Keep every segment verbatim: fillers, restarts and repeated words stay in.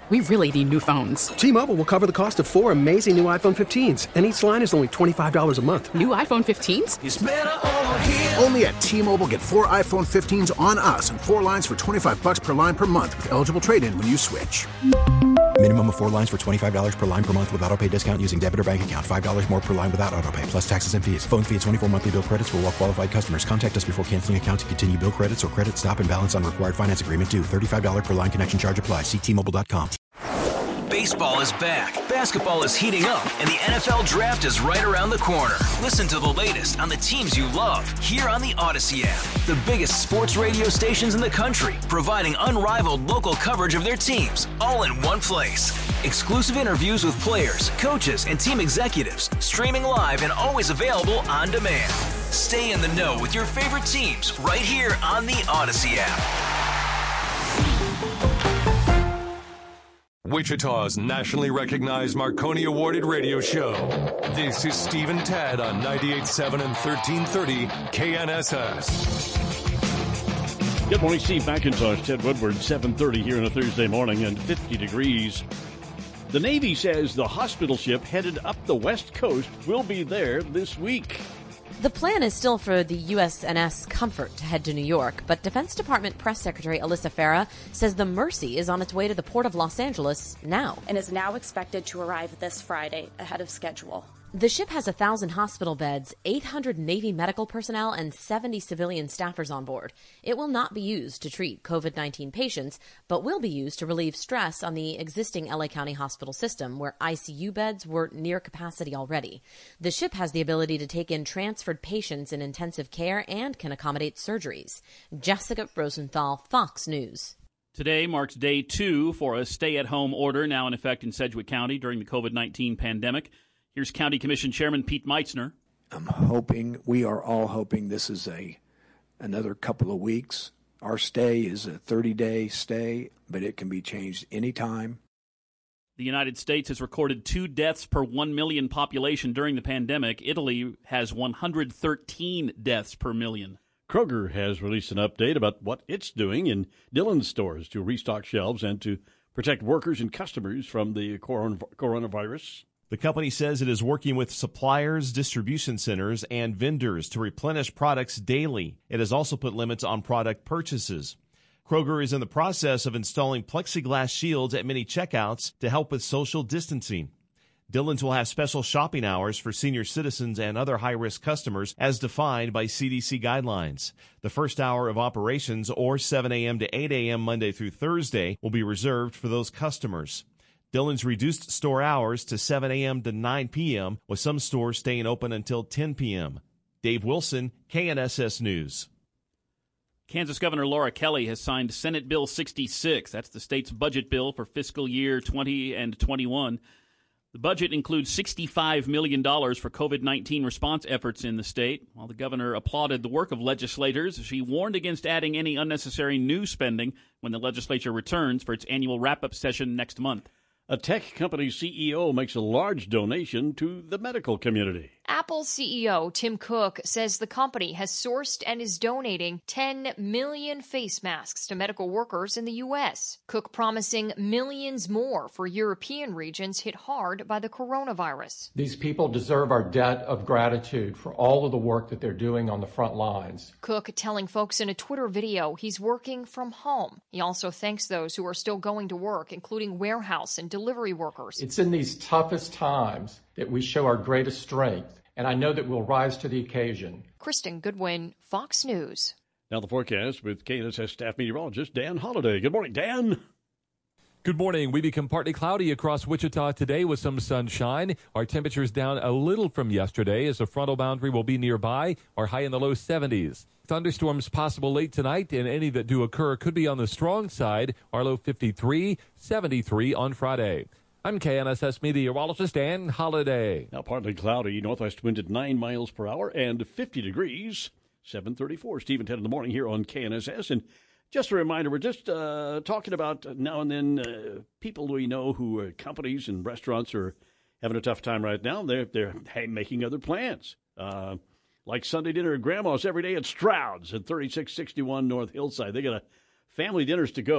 We really need new phones. T-Mobile will cover the cost of four amazing new iPhone fifteens, and each line is only twenty-five dollars a month. New iPhone fifteens? It's better over here. Only at T-Mobile, get four iPhone fifteens on us and four lines for twenty-five dollars per line per month with eligible trade-in when you switch. Minimum of four lines for twenty-five dollars per line per month with autopay discount using debit or bank account. five dollars more per line without autopay, plus taxes and fees. Phone fee at twenty-four monthly bill credits for well-qualified customers. Contact us before canceling account to continue bill credits or credit stop and balance on required finance agreement due. thirty-five dollars per line connection charge applies. See T Mobile dot com. Baseball is back, basketball is heating up, and the N F L Draft is right around the corner. Listen to the latest on the teams you love here on the Odyssey app. The biggest sports radio stations in the country, providing unrivaled local coverage of their teams, all in one place. Exclusive interviews with players, coaches, and team executives, streaming live and always available on demand. Stay in the know with your favorite teams right here on the Odyssey app. Wichita's nationally recognized Marconi awarded radio show. This is Steve and Tad on ninety-eight point seven and thirteen thirty K N S S. Good morning, Steve McIntosh, Ted Woodward, seven thirty here on a Thursday morning and fifty degrees. The Navy says the hospital ship headed up the West Coast will be there this week. The plan is still for the U S N S Comfort to head to New York, but Defense Department Press Secretary Alyssa Farah says the Mercy is on its way to the Port of Los Angeles now. And is now expected to arrive this Friday ahead of schedule. The ship has one thousand hospital beds, eight hundred Navy medical personnel, and seventy civilian staffers on board. It will not be used to treat COVID nineteen patients, but will be used to relieve stress on the existing L A County hospital system, where I C U beds were near capacity already. The ship has the ability to take in transferred patients in intensive care and can accommodate surgeries. Jessica Rosenthal, Fox News. Today marks day two for a stay-at-home order now in effect in Sedgwick County during the COVID nineteen pandemic. Here's County Commission Chairman Pete Meitzner. I'm hoping, we are all hoping this is a another couple of weeks. Our stay is a thirty-day stay, but it can be changed anytime. The United States has recorded two deaths per one million population during the pandemic. Italy has one hundred thirteen deaths per million. Kroger has released an update about what it's doing in Dillon's stores to restock shelves and to protect workers and customers from the coronavirus. The company says it is working with suppliers, distribution centers, and vendors to replenish products daily. It has also put limits on product purchases. Kroger is in the process of installing plexiglass shields at many checkouts to help with social distancing. Dillon's will have special shopping hours for senior citizens and other high-risk customers as defined by C D C guidelines. The first hour of operations, or seven a.m. to eight a.m. Monday through Thursday, will be reserved for those customers. Dillon's reduced store hours to seven a.m. to nine p.m., with some stores staying open until ten p.m. Dave Wilson, K N S S News. Kansas Governor Laura Kelly has signed Senate Bill sixty-six. That's the state's budget bill for fiscal year twenty and twenty-one. The budget includes sixty-five million dollars for COVID nineteen response efforts in the state. While the governor applauded the work of legislators, she warned against adding any unnecessary new spending when the legislature returns for its annual wrap-up session next month. A tech company C E O makes a large donation to the medical community. Apple C E O Tim Cook says the company has sourced and is donating ten million face masks to medical workers in the U S. Cook promising millions more for European regions hit hard by the coronavirus. These people deserve our debt of gratitude for all of the work that they're doing on the front lines. Cook telling folks in a Twitter video he's working from home. He also thanks those who are still going to work, including warehouse and delivery workers. It's in these toughest times that we show our greatest strength, and I know that we'll rise to the occasion. Kristen Goodwin, Fox News. Now the forecast with K N S S staff meteorologist Dan Holliday. Good morning, Dan. Good morning. We become partly cloudy across Wichita today with some sunshine. Our temperatures down a little from yesterday as the frontal boundary will be nearby. Our high in the low seventies. Thunderstorms possible late tonight, and any that do occur could be on the strong side. Our low fifty-three, seventy-three on Friday. I'm K N S S meteorologist Dan Holliday. Now partly cloudy, northwest wind at nine miles per hour and fifty degrees. seven thirty-four. Steve and Ted in the morning here on K N S S. And just a reminder, we're just uh, talking about now and then uh, people we know who are companies and restaurants are having a tough time right now. They're they're hey, making other plans. Uh, like Sunday dinner at Grandma's every day at Stroud's at thirty-six sixty-one North Hillside. They got a family dinners to go.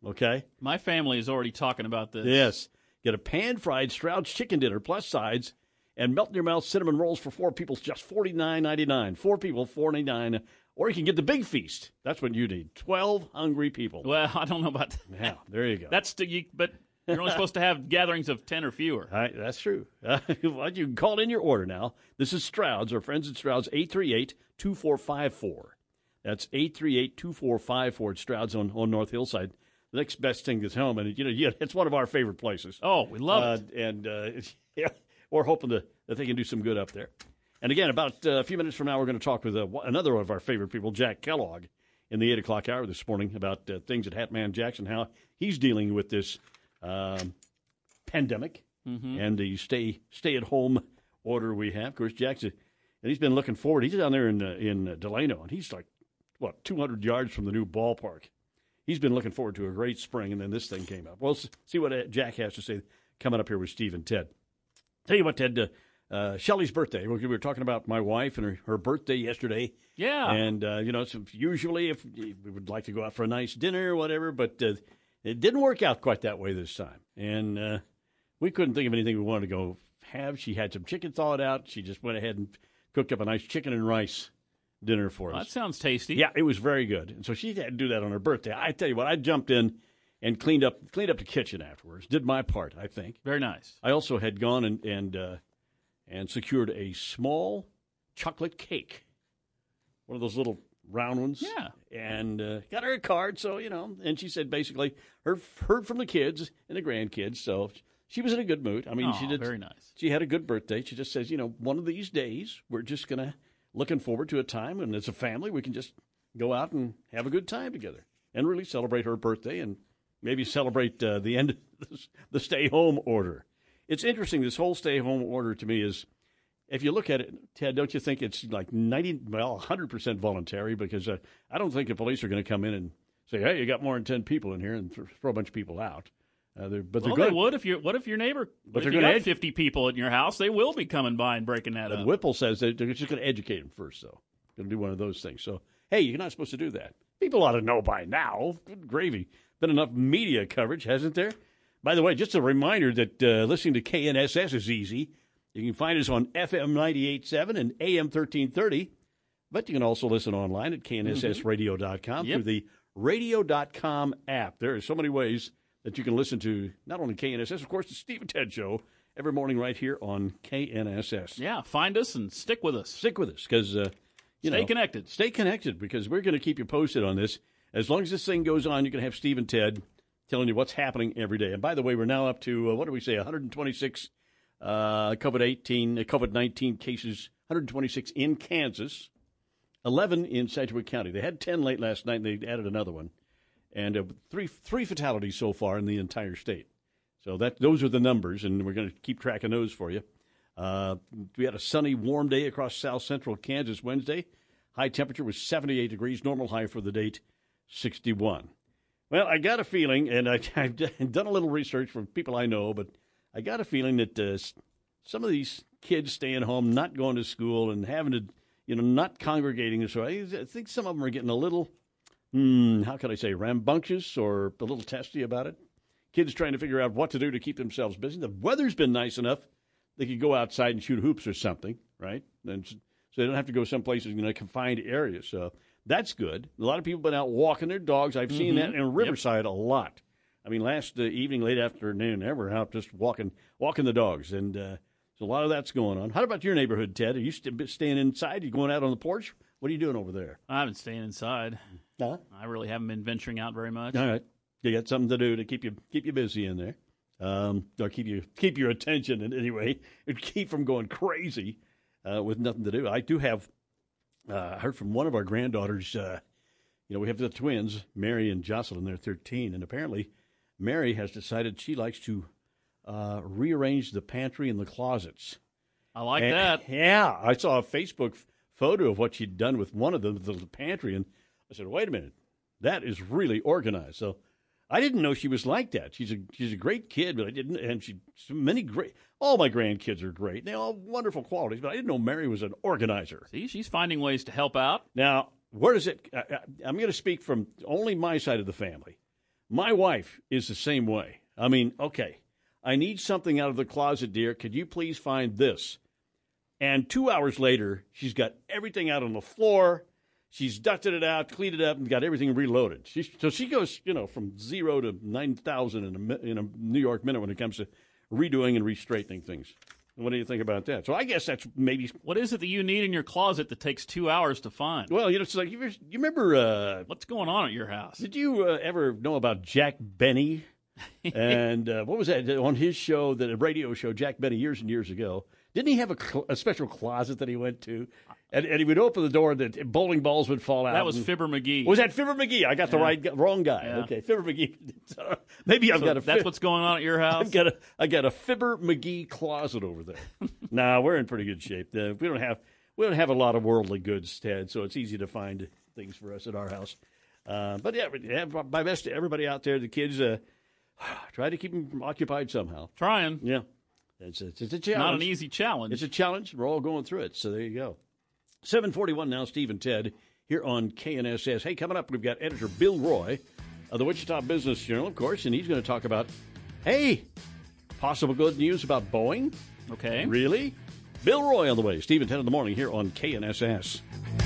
okay? My family is already talking about this. Yes. Get a pan-fried Stroud's chicken dinner plus sides and melt-in-your-mouth cinnamon rolls for four people, just forty-nine ninety-nine. Four people, four ninety-nine. Or you can get the big feast. That's what you need. Twelve hungry people. Well, I don't know about that. Yeah, there you go. That's the, you, but you're only supposed to have gatherings of ten or fewer. All right, that's true. Uh, well, you can call in your order now. This is Stroud's, our friends at Stroud's, eight three eight, two four five four. That's eight three eight, two four five four at Stroud's on, on North Hillside. The next best thing is home, and you know, yeah, it's one of our favorite places. Oh, we love uh, it. And uh, yeah, we're hoping to, that they can do some good up there. And again, about uh, a few minutes from now, we're going to talk with uh, another of our favorite people, Jack Kellogg, in the eight o'clock hour this morning about uh, things at Hatman Jackson, how he's dealing with this um, pandemic mm-hmm. and the stay stay at home order we have. Of course, Jack's a, and he's been looking forward. He's down there in uh, in uh, Delano, and he's like what two hundred yards from the new ballpark. He's been looking forward to a great spring, and then this thing came up. Well, see what Jack has to say coming up here with Steve and Ted. Tell you what, Ted, uh, uh, Shelley's birthday. We were talking about my wife and her, her birthday yesterday. Yeah. And, uh, you know, so usually if we would like to go out for a nice dinner or whatever, but uh, it didn't work out quite that way this time. And uh, we couldn't think of anything we wanted to go have. She had some chicken thawed out. She just went ahead and cooked up a nice chicken and rice dinner for Well, us. that sounds tasty. Yeah, it was very good. And so she had to do that on her birthday. I tell you what, I jumped in and cleaned up cleaned up the kitchen afterwards. Did my part, I think. Very nice. I also had gone and and uh, and secured a small chocolate cake, one of those little round ones. Yeah. And uh, got her a card, so you know. And she said basically her heard from the kids and the grandkids, so she was in a good mood. I mean, oh, she did very nice. She had a good birthday. She just says, you know, one of these days we're just gonna. Looking forward to a time, and as a family, we can just go out and have a good time together and really celebrate her birthday and maybe celebrate uh, the end of the stay-home order. It's interesting, this whole stay-home order to me is, if you look at it, Ted, don't you think it's like ninety, well, one hundred percent voluntary? Because uh, I don't think the police are going to come in and say, hey, you got more than ten people in here and th- throw a bunch of people out. Uh, they're, but well, they're they gonna, would if you. What if your neighbor? But if they're you gonna got edu- fifty people in your house, they will be coming by and breaking that But up. Whipple says that they're just going to educate them first, though. Going to do one of those things. So, hey, you're not supposed to do that. People ought to know by now. Good gravy. Been enough media coverage, hasn't there? By the way, just a reminder that uh, listening to K N S S is easy. You can find us on F M ninety-eight point seven and A M thirteen thirty. But you can also listen online at K N S S radio dot com Yep. through the radio dot com app. There are so many ways that you can listen to not only K N S S, of course, the Steve and Ted Show every morning right here on K N S S. Yeah, find us and stick with us. Stick with us because, uh, you Stay know. connected. Stay connected because we're going to keep you posted on this. As long as this thing goes on, you can have Steve and Ted telling you what's happening every day. And by the way, we're now up to, uh, what do we say, one hundred twenty-six uh, COVID eighteen, uh, COVID nineteen cases, one hundred twenty-six in Kansas, eleven in Sedgwick County. They had ten late last night, and they added another one. And uh, three three fatalities so far in the entire state. So that those are the numbers, and we're going to keep tracking those for you. Uh, we had a sunny, warm day across south central Kansas Wednesday. High temperature was seventy-eight degrees. Normal high for the date, sixty-one. Well, I got a feeling, and I, I've done a little research from people I know, but I got a feeling that uh, some of these kids staying home, not going to school, and having to, you know, not congregating. So I, I think some of them are getting a little, hmm, how can I say, rambunctious or a little testy about it. Kids trying to figure out what to do to keep themselves busy. The weather's been nice enough they could go outside and shoot hoops or something, right? And so they don't have to go someplace in a confined area. So that's good. A lot of people have been out walking their dogs. I've seen Mm-hmm. that in Riverside yep. a lot. I mean, last uh, evening, late afternoon, they were out just walking walking the dogs. And uh, so a lot of that's going on. How about your neighborhood, Ted? Are you st- staying inside? Are you going out on the porch? What are you doing over there? I've been staying inside. Huh? I really haven't been venturing out very much. All right. You got something to do to keep you keep you busy in there. Um, or keep you keep your attention in any way, and keep from going crazy uh, with nothing to do. I do have uh, heard from one of our granddaughters. Uh, you know, we have the twins, Mary and Jocelyn. They're thirteen, and apparently, Mary has decided she likes to uh, rearrange the pantry and the closets. I like and, that. Yeah, I saw a Facebook photo of what she'd done with one of them, the pantry, and I said, "Wait a minute, that is really organized." So. I didn't know she was like that. She's a she's a great kid, but I didn't. And she so many great. All my grandkids are great. They all have wonderful qualities, but I didn't know Mary was an organizer. See, she's finding ways to help out. Now, where does it? I, I, I'm going to speak from only my side of the family. My wife is the same way. I mean, okay, I need something out of the closet, dear. Could you please find this? And two hours later, she's got everything out on the floor. She's dusted it out, cleaned it up, and got everything reloaded. She, so she goes, you know, from zero to nine thousand in a, in a New York minute when it comes to redoing and re-straightening things. What do you think about that? So I guess that's maybe... What is it that you need in your closet that takes two hours to find? Well, you know, it's like, you, you remember... Uh, What's going on at your house? Did you uh, ever know about Jack Benny? And uh, what was that? On his show, that a radio show, Jack Benny, years and years ago, didn't he have a, cl- a special closet that he went to? And, and he would open the door and the bowling balls would fall out. That was and, Fibber McGee. Was that Fibber McGee? I got the yeah. right, wrong guy. Yeah. Okay, Fibber McGee. Maybe I've so got a. That's what's going on at your house. I've got a. I got a Fibber McGee closet over there. Nah, we're in pretty good shape. Uh, we don't have. We don't have a lot of worldly goods, Ted, so it's easy to find things for us at our house. Uh, but yeah, yeah, my best to everybody out there, the kids. Uh, try to keep them occupied somehow. Trying. Yeah. It's a, it's a challenge. Not an easy challenge. It's a challenge. We're all going through it. So there you go. seven forty-one now, Steve and Ted here on K N S S. Hey, coming up, we've got editor Bill Roy of the Wichita Business Journal, of course, and he's going to talk about, hey, possible good news about Boeing. Okay. Really? Bill Roy on the way. Steve and Ted in the morning here on K N S S.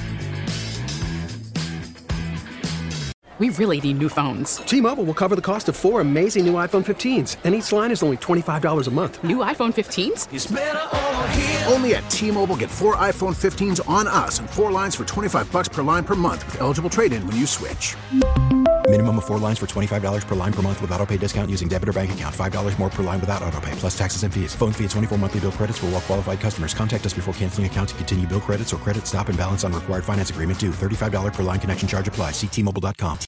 We really need new phones. T-Mobile will cover the cost of four amazing new iPhone fifteens, and each line is only twenty-five dollars a month. New iPhone fifteens? It's better over here. Only at T-Mobile, get four iPhone fifteens on us and four lines for twenty-five bucks per line per month with eligible trade-in when you switch. Minimum of four lines for twenty-five dollars per line per month with autopay discount using debit or bank account. five dollars more per line without autopay, plus taxes and fees. Phone fee at twenty-four monthly bill credits for well-qualified customers. Contact us before canceling account to continue bill credits or credit stop and balance on required finance agreement due. thirty-five dollars per line connection charge applies. See T Mobile dot com.